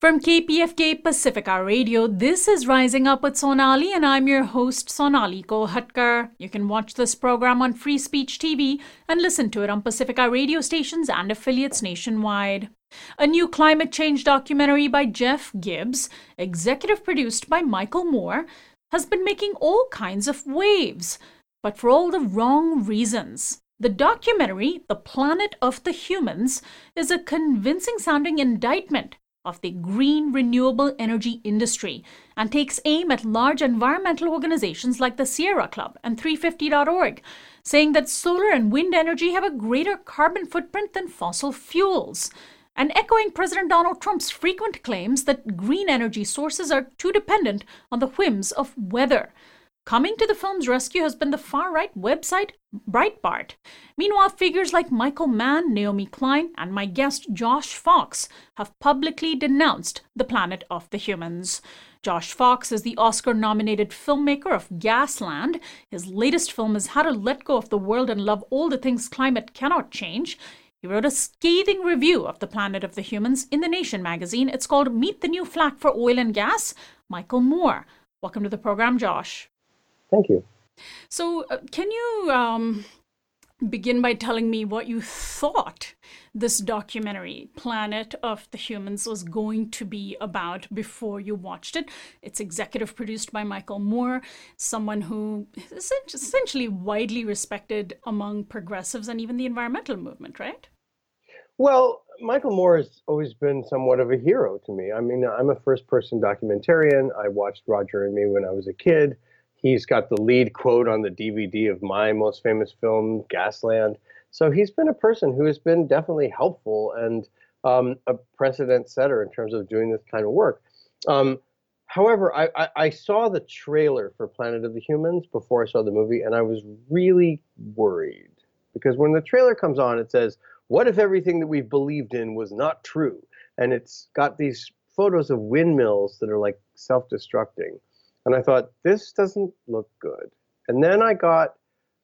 From KPFK Pacifica Radio, this is Rising Up with Sonali, and I'm your host, Sonali Kolhatkar. You can watch this program on Free Speech TV and listen to it on Pacifica radio stations and affiliates nationwide. A new climate change documentary by Jeff Gibbs, executive produced by Michael Moore, has been making all kinds of waves, but for all the wrong reasons. The documentary, The Planet of the Humans, is a convincing-sounding indictment of the green renewable energy industry and takes aim at large environmental organizations like the Sierra Club and 350.org, saying that solar and wind energy have a greater carbon footprint than fossil fuels, and echoing President Donald Trump's frequent claims that green energy sources are too dependent on the whims of weather. Coming to the film's rescue has been the far-right website Breitbart. Meanwhile, figures like Michael Mann, Naomi Klein, and my guest Josh Fox have publicly denounced The Planet of the Humans. Josh Fox is the Oscar-nominated filmmaker of Gasland. His latest film is How to Let Go of the World and Love All the Things Climate Cannot Change. He wrote a scathing review of The Planet of the Humans in The Nation magazine. It's called Meet the New Flack for Oil and Gas. Michael Moore. Welcome to the program, Josh. Thank you. So can you begin by telling me what you thought this documentary, Planet of the Humans, was going to be about before you watched it? It's executive produced by Michael Moore, someone who is essentially widely respected among progressives and even the environmental movement, right? Well, Michael Moore has always been somewhat of a hero to me. I mean, I'm a first-person documentarian. I watched Roger and Me when I was a kid. He's got the lead quote on the DVD of my most famous film, Gasland. So he's been a person who has been definitely helpful and a precedent setter in terms of doing this kind of work. However, I saw the trailer for Planet of the Humans before I saw the movie, and I was really worried. Because when the trailer comes on, it says, what if everything that we've believed in was not true? And it's got these photos of windmills that are like self-destructing. And I thought, this doesn't look good. And then I got,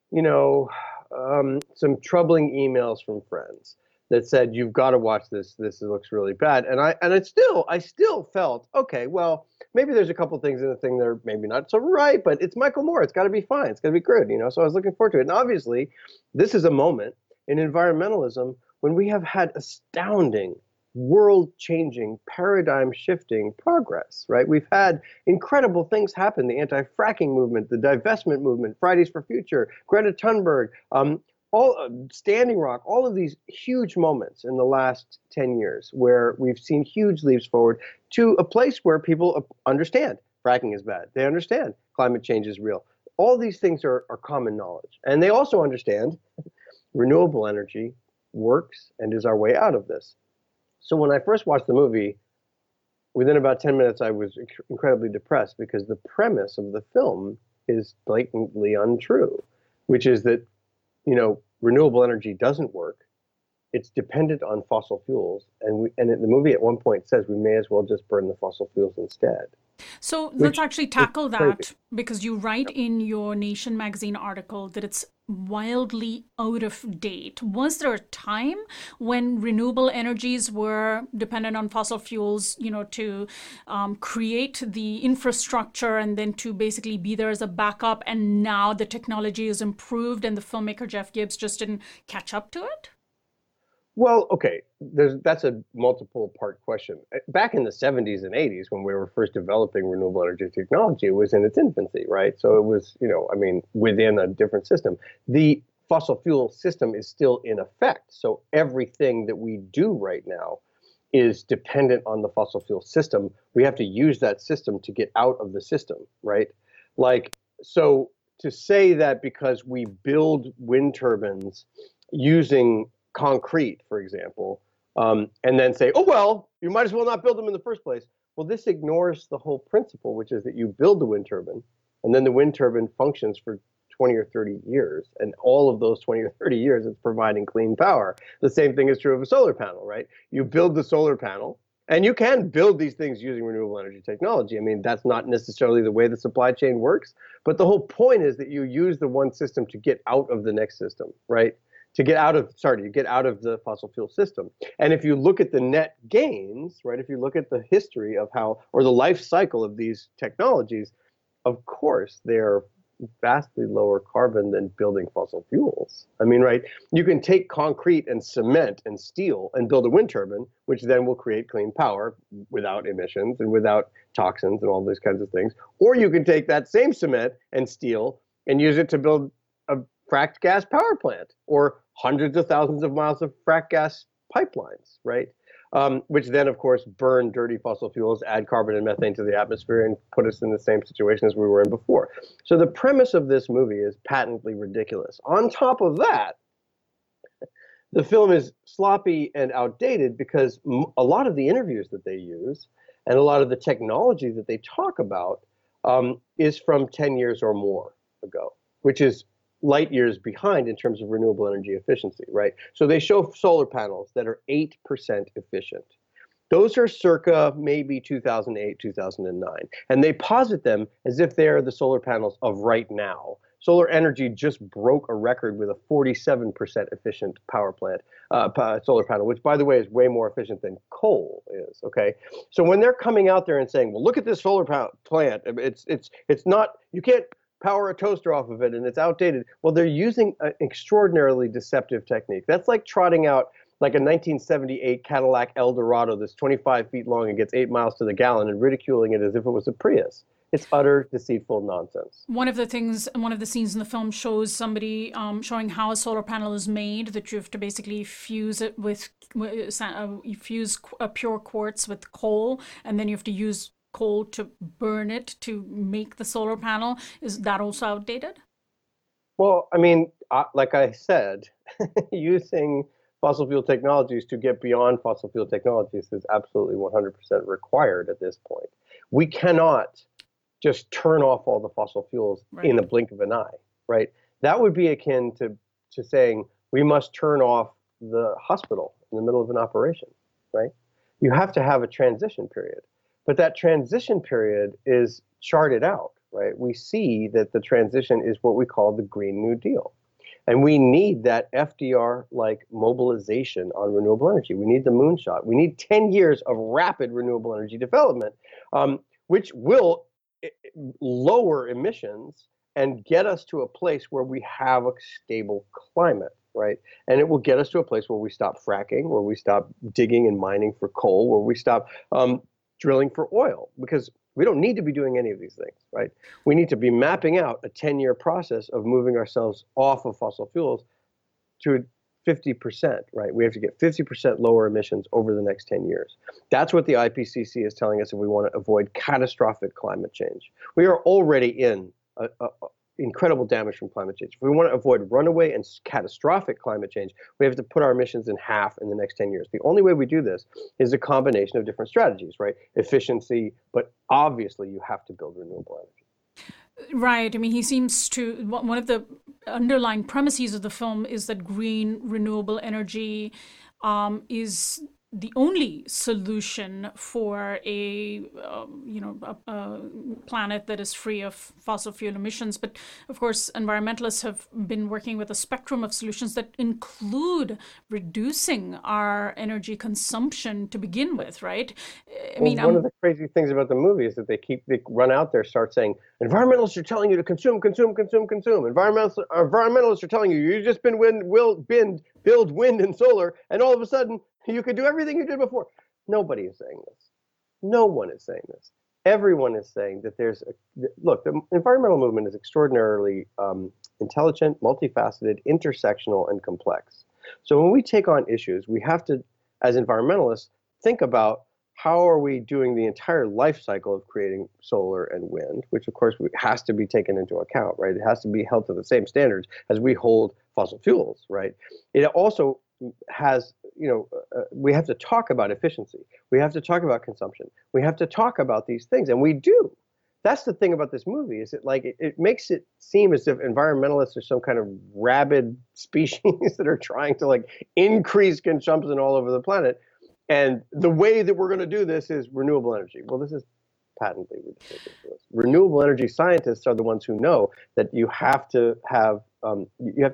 some troubling emails from friends that said, you've got to watch this. This looks really bad. And I still felt, okay, well, maybe there's a couple things in the thing that are maybe not so right, but it's Michael Moore. It's got to be fine. It's got to be good, So I was looking forward to it. And obviously, this is a moment in environmentalism when we have had astounding, world-changing, paradigm-shifting progress, right? We've had incredible things happen, the anti-fracking movement, the divestment movement, Fridays for Future, Greta Thunberg, Standing Rock, all of these huge moments in the last 10 years where we've seen huge leaps forward to a place where people understand fracking is bad. They understand climate change is real. All these things are common knowledge. And they also understand renewable energy works and is our way out of this. So when I first watched the movie, within about 10 minutes, I was incredibly depressed because the premise of the film is blatantly untrue, which is that, renewable energy doesn't work. It's dependent on fossil fuels. And the movie at one point says we may as well just burn the fossil fuels instead. So let's actually tackle that, because you write in your Nation magazine article that it's wildly out of date. Was there a time when renewable energies were dependent on fossil fuels, to create the infrastructure and then to basically be there as a backup, and now the technology is improved and the filmmaker Jeff Gibbs just didn't catch up to it? Well, okay, that's a multiple part question. Back in the 70s and 80s, when we were first developing renewable energy technology, it was in its infancy, right? So it was, within a different system. The fossil fuel system is still in effect. So everything that we do right now is dependent on the fossil fuel system. We have to use that system to get out of the system, right? So to say that because we build wind turbines using concrete, for example, and then say, oh, well, you might as well not build them in the first place. Well, this ignores the whole principle, which is that you build the wind turbine, and then the wind turbine functions for 20 or 30 years. And all of those 20 or 30 years, it's providing clean power. The same thing is true of a solar panel, right? You build the solar panel, and you can build these things using renewable energy technology. I mean, that's not necessarily the way the supply chain works. But the whole point is that you use the one system to get out of the next system, right? to get out of the fossil fuel system. And if you look at the net gains, right, if you look at the history of how, or the life cycle of these technologies, of course they're vastly lower carbon than building fossil fuels. I mean, right, you can take concrete and cement and steel and build a wind turbine, which then will create clean power without emissions and without toxins and all these kinds of things. Or you can take that same cement and steel and use it to build a fracked gas power plant or hundreds of thousands of miles of fracked gas pipelines, right? Which then, of course, burn dirty fossil fuels, add carbon and methane to the atmosphere, and put us in the same situation as we were in before. So the premise of this movie is patently ridiculous. On top of that, the film is sloppy and outdated because a lot of the interviews that they use and a lot of the technology that they talk about is from 10 years or more ago, which is light years behind in terms of renewable energy efficiency, right? So they show solar panels that are 8% efficient. Those are circa maybe 2008, 2009. And they posit them as if they are the solar panels of right now. Solar energy just broke a record with a 47% efficient power plant, solar panel, which, by the way, is way more efficient than coal is, okay? So when they're coming out there and saying, well, look at this solar plant, it's not, you can't power a toaster off of it and it's outdated. Well, they're using an extraordinarily deceptive technique. That's like trotting out like a 1978 Cadillac Eldorado that's 25 feet long and gets 8 miles to the gallon and ridiculing it as if it was a Prius. It's utter deceitful nonsense. One of the scenes in the film shows somebody showing how a solar panel is made, that you have to basically fuse it with, you fuse a pure quartz with coal, and then you have to use coal to burn it to make the solar panel. Is that also outdated? Well, I mean, like I said, using fossil fuel technologies to get beyond fossil fuel technologies is absolutely 100% required at this point. We cannot just turn off all the fossil fuels in a blink of an eye, right? That would be akin to saying we must turn off the hospital in the middle of an operation, right? You have to have a transition period. But that transition period is charted out, right? We see that the transition is what we call the Green New Deal. And we need that FDR-like mobilization on renewable energy. We need the moonshot. We need 10 years of rapid renewable energy development, which will lower emissions and get us to a place where we have a stable climate, right? And it will get us to a place where we stop fracking, where we stop digging and mining for coal, where we stop drilling for oil, because we don't need to be doing any of these things, right? We need to be mapping out a 10-year process of moving ourselves off of fossil fuels to 50%, right? We have to get 50% lower emissions over the next 10 years. That's what the IPCC is telling us if we want to avoid catastrophic climate change. We are already in incredible damage from climate change. If we want to avoid runaway and catastrophic climate change, we have to put our emissions in half in the next 10 years. The only way we do this is a combination of different strategies, right? Efficiency, but obviously you have to build renewable energy. Right. I mean, he seems to, one of the underlying premises of the film is that green renewable energy is the only solution for a planet that is free of fossil fuel emissions. But of course, environmentalists have been working with a spectrum of solutions that include reducing our energy consumption to begin with, right? One of the crazy things about the movie is that they run out there, start saying, environmentalists are telling you to consume, consume, consume, consume. Environmentalists are telling you, you just build wind and solar, and all of a sudden, you could do everything you did before. Nobody is saying this. No one is saying this. Everyone is saying that look, the environmental movement is extraordinarily intelligent, multifaceted, intersectional, and complex. So when we take on issues, we have to, as environmentalists, think about how are we doing the entire life cycle of creating solar and wind, which of course has to be taken into account, right? It has to be held to the same standards as we hold fossil fuels, right? It also has, we have to talk about efficiency. We have to talk about consumption. We have to talk about these things, and we do. That's the thing about this movie, is it makes it seem as if environmentalists are some kind of rabid species that are trying to increase consumption all over the planet. And the way that we're going to do this is renewable energy. Well, this is patently ridiculous. Renewable energy scientists are the ones who know that you have to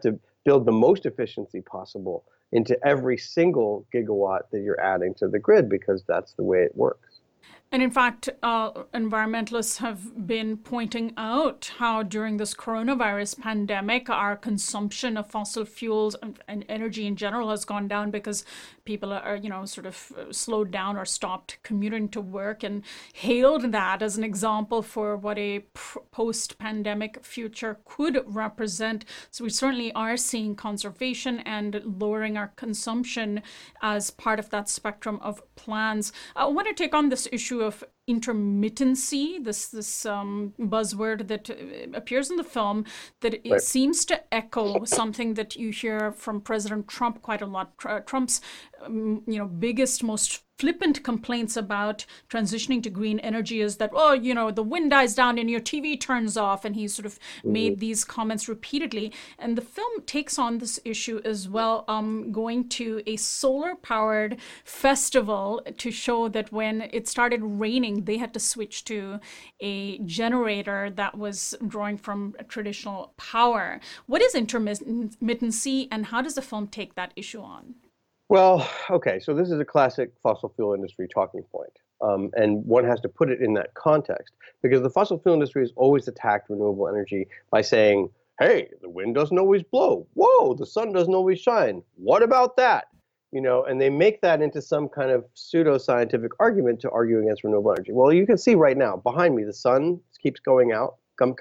build the most efficiency possible into every single gigawatt that you're adding to the grid, because that's the way it works. And in fact, environmentalists have been pointing out how during this coronavirus pandemic, our consumption of fossil fuels and energy in general has gone down because people are, sort of slowed down or stopped commuting to work, and hailed that as an example for what a post-pandemic future could represent. So we certainly are seeing conservation and lowering our consumption as part of that spectrum of plans. I want to take on this issue of intermittency, this buzzword that appears in the film, that it Right. seems to echo something that you hear from President Trump quite a lot. Trump's biggest, most flippant complaints about transitioning to green energy is that, the wind dies down and your TV turns off. And he sort of made these comments repeatedly. And the film takes on this issue as well, going to a solar-powered festival to show that when it started raining, they had to switch to a generator that was drawing from traditional power. What is intermittency, and how does the film take that issue on? Well, okay, so this is a classic fossil fuel industry talking point. And one has to put it in that context, because the fossil fuel industry has always attacked renewable energy by saying, hey, the wind doesn't always blow. Whoa, the sun doesn't always shine. What about that? And they make that into some kind of pseudo-scientific argument to argue against renewable energy. Well, you can see right now behind me, the sun keeps coming out,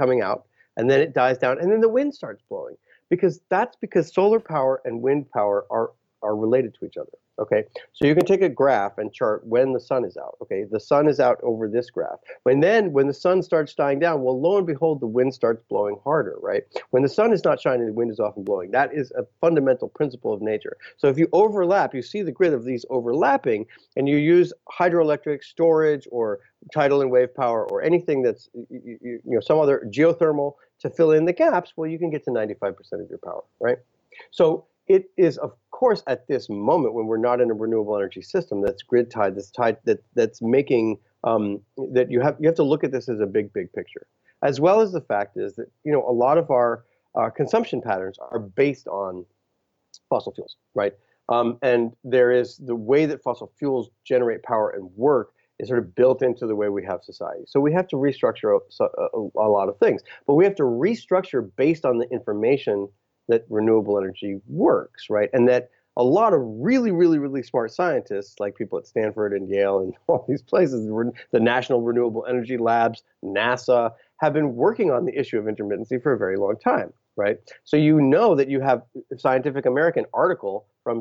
and then it dies down, and then the wind starts blowing. Because solar power and wind power are related to each other, okay? So you can take a graph and chart when the sun is out, okay? The sun is out over this graph. When the sun starts dying down, well, lo and behold, the wind starts blowing harder, right? When the sun is not shining, the wind is often blowing. That is a fundamental principle of nature. So if you overlap, you see the grid of these overlapping, and you use hydroelectric storage or tidal and wave power or anything that's, some other geothermal to fill in the gaps, well, you can get to 95% of your power, right? So it is, of course, at this moment when we're not in a renewable energy system that's grid tied, that's making that you have to look at this as a big picture, as well as the fact is that a lot of our consumption patterns are based on fossil fuels, right? And there is the way that fossil fuels generate power and work is sort of built into the way we have society. So we have to restructure a lot of things, but we have to restructure based on the information that renewable energy works, right? And that a lot of really, really, really smart scientists, like people at Stanford and Yale and all these places, the National Renewable Energy Labs, NASA, have been working on the issue of intermittency for a very long time, right? So that you have a Scientific American article from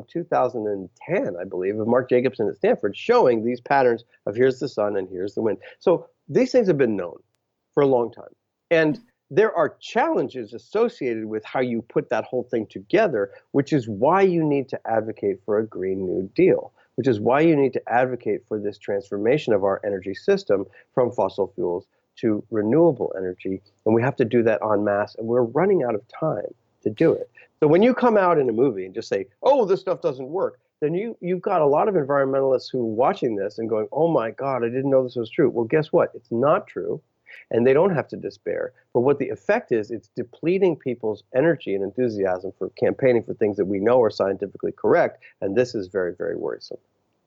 2010, I believe, of Mark Jacobson at Stanford showing these patterns of here's the sun and here's the wind. So these things have been known for a long time. And there are challenges associated with how you put that whole thing together, which is why you need to advocate for a Green New Deal, which is why you need to advocate for this transformation of our energy system from fossil fuels to renewable energy. And we have to do that en masse, and we're running out of time to do it. So when you come out in a movie and just say, oh, this stuff doesn't work, then you've got a lot of environmentalists who are watching this and going, oh my God, I didn't know this was true. Well, guess what? It's not true. And they don't have to despair. But what the effect is, it's depleting people's energy and enthusiasm for campaigning for things that we know are scientifically correct. And this is very, very worrisome.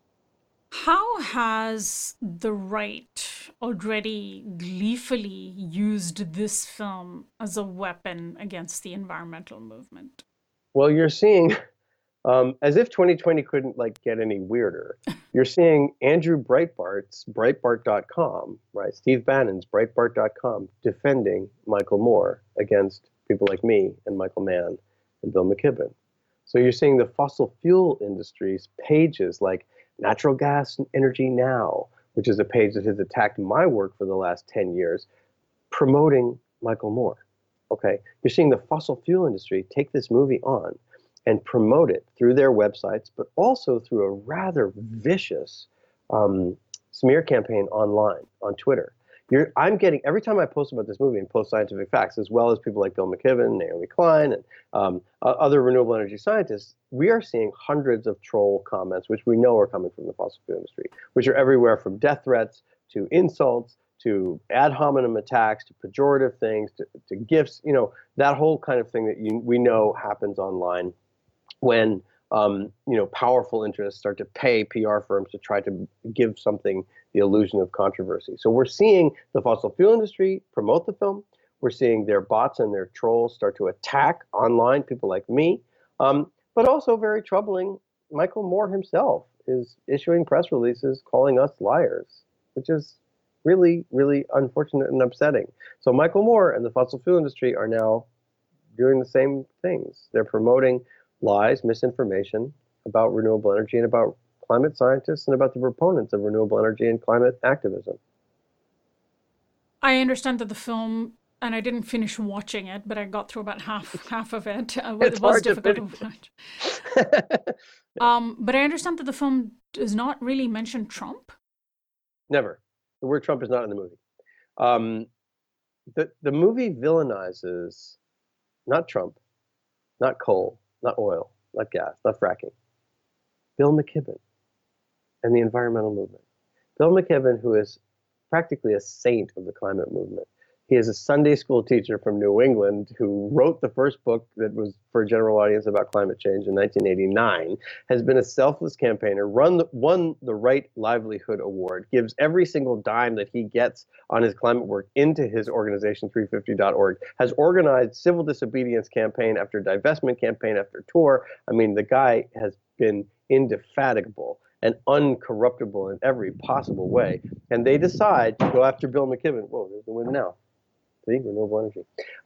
How has the right already gleefully used this film as a weapon against the environmental movement? Well, you're seeing, as if 2020 couldn't get any weirder, you're seeing Andrew Breitbart's Breitbart.com, right? Steve Bannon's Breitbart.com defending Michael Moore against people like me and Michael Mann and Bill McKibben. So you're seeing the fossil fuel industry's pages like Natural Gas Energy Now, which is a page that has attacked my work for the last 10 years, promoting Michael Moore. Okay, you're seeing the fossil fuel industry take this movie on and promote it through their websites, but also through a rather vicious smear campaign online on Twitter. I'm getting, every time I post about this movie and post scientific facts, as well as people like Bill McKibben, Naomi Klein, and other renewable energy scientists, we are seeing hundreds of troll comments, which we know are coming from the fossil fuel industry, which are everywhere from death threats to insults to ad hominem attacks, to pejorative things, to gifs, that whole kind of thing that we know happens online when powerful interests start to pay PR firms to try to give something the illusion of controversy. So we're seeing the fossil fuel industry promote the film. We're seeing their bots and their trolls start to attack online people like me. But also very troubling, Michael Moore himself is issuing press releases calling us liars, which is really, really unfortunate and upsetting. So Michael Moore and the fossil fuel industry are now doing the same things. They're promoting lies, misinformation about renewable energy and about climate scientists and about the proponents of renewable energy and climate activism. I understand that the film, and I didn't finish watching it, but I got through about half of it. It's it was hard to difficult to finish. watch. But I understand that the film does not really mention Trump. Never. The word Trump is not in the movie. The movie villainizes not Trump, not coal, not oil, not gas, not fracking. Bill McKibben and the environmental movement. Bill McKibben, who is practically a saint of the climate movement. He is a Sunday school teacher from New England who wrote the first book that was for a general audience about climate change in 1989, has been a selfless campaigner, won the Right Livelihood Award, gives every single dime that he gets on his climate work into his organization, 350.org, has organized civil disobedience campaign after divestment campaign after tour. I mean, the guy has been indefatigable and uncorruptible in every possible way. And they decide to go after Bill McKibben. Whoa, there's the wind now. See, renewable energy.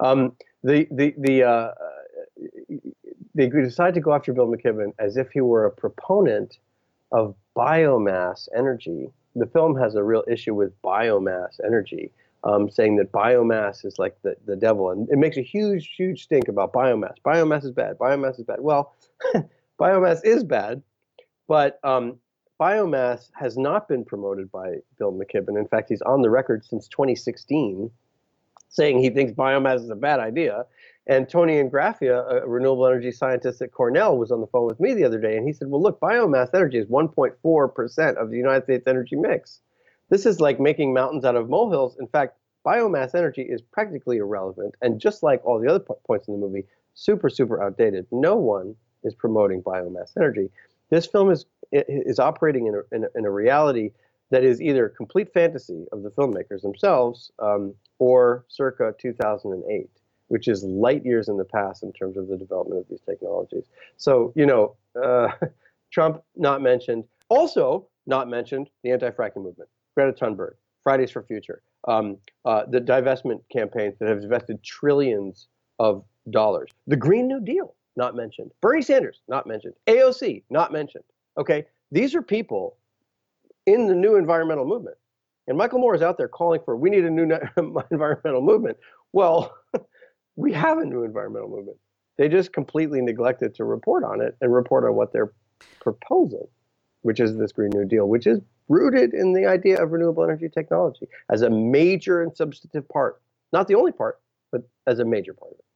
They decide to go after Bill McKibben as if he were a proponent of biomass energy. The film has a real issue with biomass energy, saying that biomass is like the devil. And it makes a huge, huge stink about biomass. Biomass is bad. Biomass is bad. Well, biomass is bad. But biomass has not been promoted by Bill McKibben. In fact, he's on the record since 2016 saying he thinks biomass is a bad idea. And Tony Ingraffia, a renewable energy scientist at Cornell, was on the phone with me the other day, and he said, well, look, biomass energy is 1.4% of the United States energy mix. This is like making mountains out of molehills. In fact, biomass energy is practically irrelevant, and just like all the other points in the movie, super, super outdated. No one is promoting biomass energy. This film is operating in a reality that is either complete fantasy of the filmmakers themselves or circa 2008, which is light years in the past in terms of the development of these technologies. So, Trump not mentioned. Also not mentioned, the anti-fracking movement, Greta Thunberg, Fridays for Future, the divestment campaigns that have invested trillions of dollars. The Green New Deal, not mentioned. Bernie Sanders, not mentioned. AOC, not mentioned. Okay, these are people in the new environmental movement. And Michael Moore is out there calling for, we need a new environmental movement. Well, we have a new environmental movement. They just completely neglected to report on it and report on what they're proposing, which is this Green New Deal, which is rooted in the idea of renewable energy technology as a major and substantive part. Not the only part, but as a major part of it.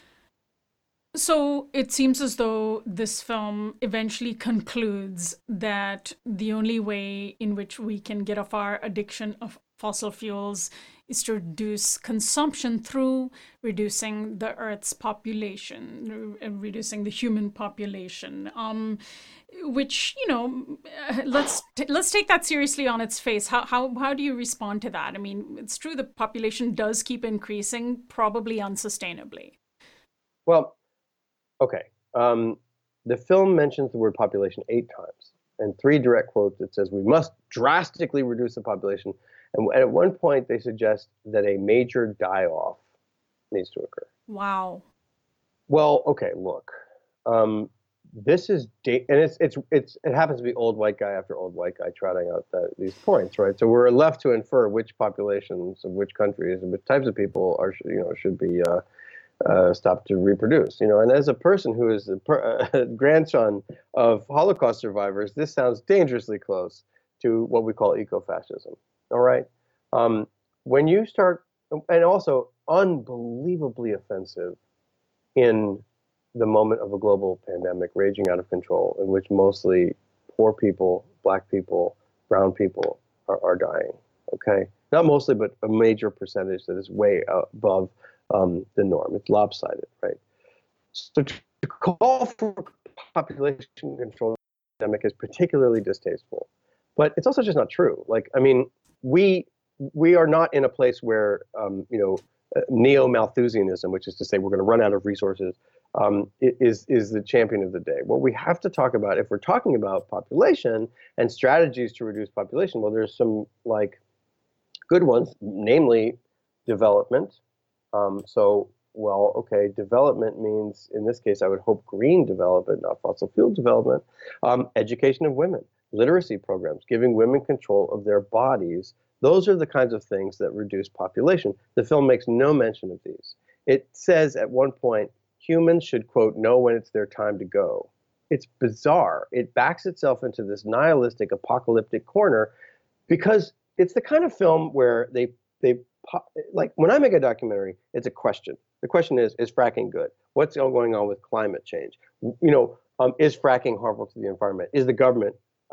So it seems as though this film eventually concludes that the only way in which we can get off our addiction of fossil fuels is to reduce consumption through reducing the Earth's population, reducing the human population, which, let's take that seriously on its face. How do you respond to that? I mean, it's true the population does keep increasing, probably unsustainably. Well, okay. The film mentions the word population 8 times, and 3 direct quotes. It says we must drastically reduce the population. And at one point, they suggest that a major die-off needs to occur. Wow. Well, okay, look. This is and it happens to be old white guy after old white guy trotting out these points, right? So we're left to infer which populations of which countries and which types of people are should be stopped to reproduce. And as a person who is a grandson of Holocaust survivors, this sounds dangerously close to what we call ecofascism. All right. When you start, and also unbelievably offensive in the moment of a global pandemic raging out of control, in which mostly poor people, black people, brown people are dying. okay? Not mostly, but a major percentage that is way above the norm. It's lopsided, right? So to call for population control epidemic is particularly distasteful, but it's also just not true. Like, I mean, we we are not in a place where neo-Malthusianism, which is to say we're going to run out of resources, is the champion of the day. What we have to talk about, if we're talking about population and strategies to reduce population, well, there's some like good ones, namely development. Okay, development means, in this case, I would hope green development, not fossil fuel development. Education of women, literacy programs, giving women control of their bodies. Those are the kinds of things that reduce population. The film makes no mention of these. It says at one point, humans should, quote, know when it's their time to go. It's bizarre. It backs itself into this nihilistic, apocalyptic corner because it's the kind of film where they like when I make a documentary, it's a question. The question is fracking good? What's going on with climate change? Is fracking harmful to the environment? Is the government,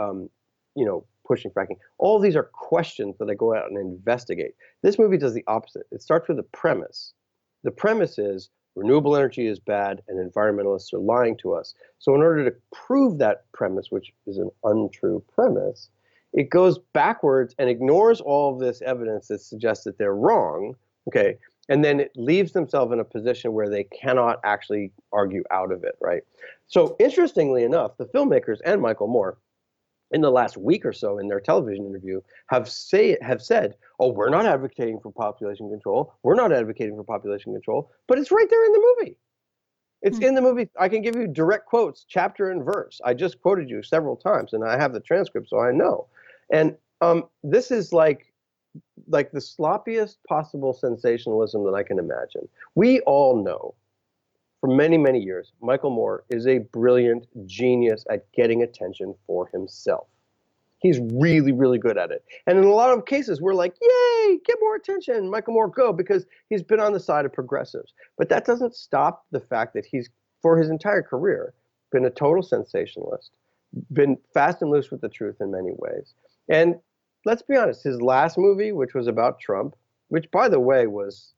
pushing fracking? All these are questions that I go out and investigate. This movie does the opposite. It starts with a premise. The premise is renewable energy is bad and environmentalists are lying to us. So in order to prove that premise, which is an untrue premise, it goes backwards and ignores all of this evidence that suggests that they're wrong, okay? And then it leaves themselves in a position where they cannot actually argue out of it, right? So interestingly enough, the filmmakers and Michael Moore, in the last week or so in their television interview, have said, oh, we're not advocating for population control. We're not advocating for population control, but it's right there in the movie. It's in the movie. I can give you direct quotes, chapter and verse. I just quoted you several times, and I have the transcript, so I know. And this is like the sloppiest possible sensationalism that I can imagine. We all know, for many, many years, Michael Moore is a brilliant genius at getting attention for himself. He's really, really good at it. And in a lot of cases, we're like, yay, get more attention, Michael Moore, go, because he's been on the side of progressives. But that doesn't stop the fact that he's, for his entire career, been a total sensationalist, been fast and loose with the truth in many ways. And let's be honest, his last movie, which was about Trump, which, by the way, was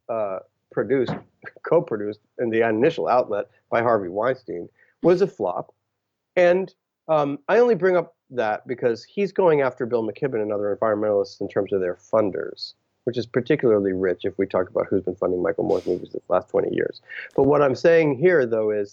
co-produced in the initial outlet by Harvey Weinstein, was a flop. And I only bring up that because he's going after Bill McKibben and other environmentalists in terms of their funders, which is particularly rich if we talk about who's been funding Michael Moore's movies the last 20 years. But what I'm saying here, though, is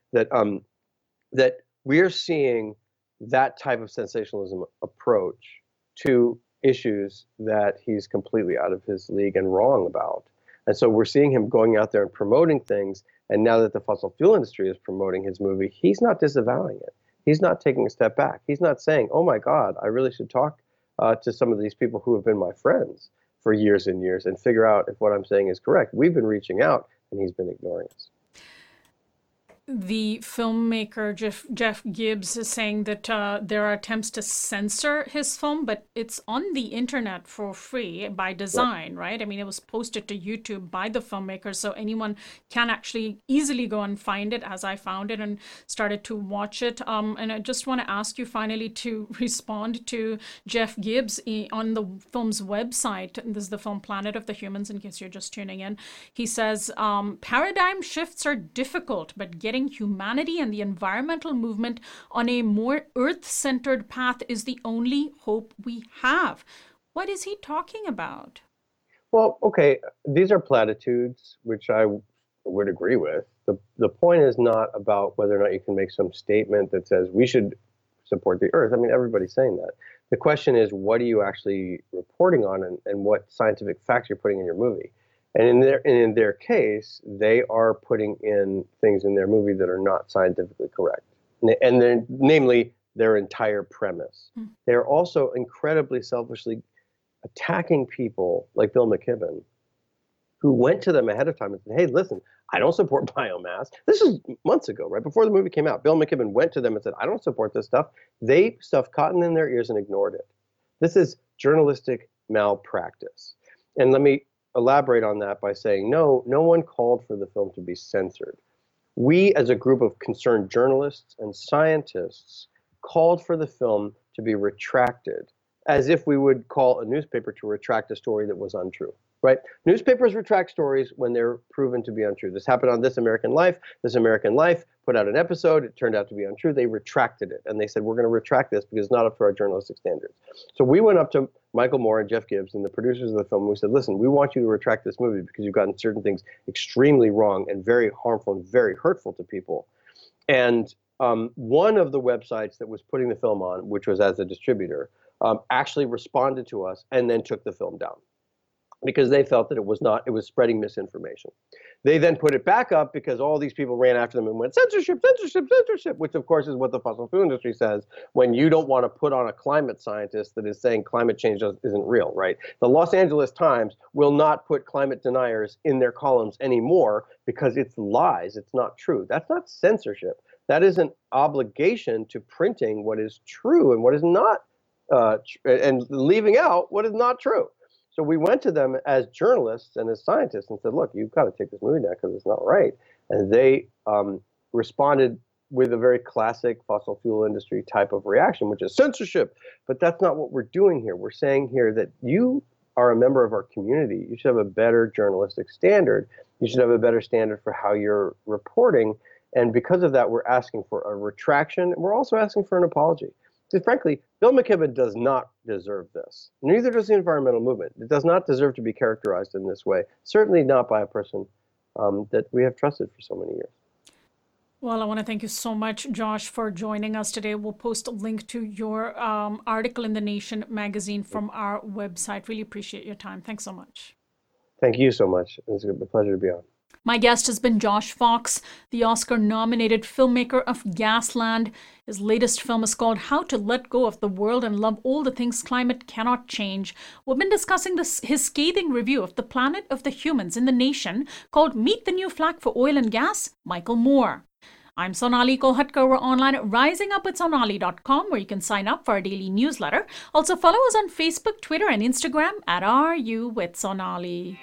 that we are seeing that type of sensationalism approach to issues that he's completely out of his league and wrong about. And so we're seeing him going out there and promoting things. And now that the fossil fuel industry is promoting his movie, he's not disavowing it. He's not taking a step back. He's not saying, oh my God, I really should talk to some of these people who have been my friends for years and years and figure out if what I'm saying is correct. We've been reaching out and he's been ignoring us. The filmmaker Jeff Gibbs is saying that there are attempts to censor his film, but it's on the internet for free by design, right? I mean, it was posted to YouTube by the filmmaker, so anyone can actually easily go and find it, as I found it and started to watch it. And I just want to ask you finally to respond to Jeff Gibbs on the film's website. This is the film Planet of the Humans, in case you're just tuning in. He says, paradigm shifts are difficult, but getting humanity and the environmental movement on a more earth-centered path is the only hope we have. What is he talking about? Well, okay, these are platitudes, which I would agree with. The point is not about whether or not you can make some statement that says we should support the earth. I mean, everybody's saying that. The question is, what are you actually reporting on and what scientific facts you're putting in your movie? And in their case, they are putting in things in their movie that are not scientifically correct, and namely their entire premise. They're also incredibly selfishly attacking people like Bill McKibben, who went to them ahead of time and said, hey, listen, I don't support biomass. This is months ago, right before the movie came out. Bill McKibben went to them and said, I don't support this stuff. They stuffed cotton in their ears and ignored it. This is journalistic malpractice. And let me elaborate on that by saying, no one called for the film to be censored. We, as a group of concerned journalists and scientists, called for the film to be retracted as if we would call a newspaper to retract a story that was untrue, right? Newspapers retract stories when they're proven to be untrue. This happened on This American Life. This American Life put out an episode. It turned out to be untrue. They retracted it, and they said, we're going to retract this because it's not up to our journalistic standards. So we went up to Michael Moore and Jeff Gibbs and the producers of the film, and we said, listen, we want you to retract this movie because you've gotten certain things extremely wrong and very harmful and very hurtful to people. And one of the websites that was putting the film on, which was as a distributor, actually responded to us and then took the film down because they felt that it was spreading misinformation. They then put it back up because all these people ran after them and went, censorship, censorship, censorship, which of course is what the fossil fuel industry says when you don't want to put on a climate scientist that is saying climate change isn't real, right? The Los Angeles Times will not put climate deniers in their columns anymore because it's lies, it's not true. That's not censorship. That is an obligation to printing what is true and what is not, and leaving out what is not true. So we went to them as journalists and as scientists and said, look, you've got to take this movie down because it's not right. And they responded with a very classic fossil fuel industry type of reaction, which is censorship. But that's not what we're doing here. We're saying here that you are a member of our community. You should have a better journalistic standard. You should have a better standard for how you're reporting. And because of that, we're asking for a retraction. We're also asking for an apology. Because frankly, Bill McKibben does not deserve this. Neither does the environmental movement. It does not deserve to be characterized in this way. Certainly not by a person that we have trusted for so many years. Well, I want to thank you so much, Josh, for joining us today. We'll post a link to your article in The Nation magazine from our website. Really appreciate your time. Thanks so much. Thank you so much. It's a pleasure to be on. My guest has been Josh Fox, the Oscar-nominated filmmaker of Gasland. His latest film is called How to Let Go of the World and Love All the Things Climate Cannot Change. We've been discussing his scathing review of The Planet of the Humans in The Nation called Meet the New Flag for Oil and Gas, Michael Moore. I'm Sonali Kolhatkar. We're online at risingupwithsonali.com, where you can sign up for our daily newsletter. Also follow us on Facebook, Twitter, and Instagram at RU with Sonali.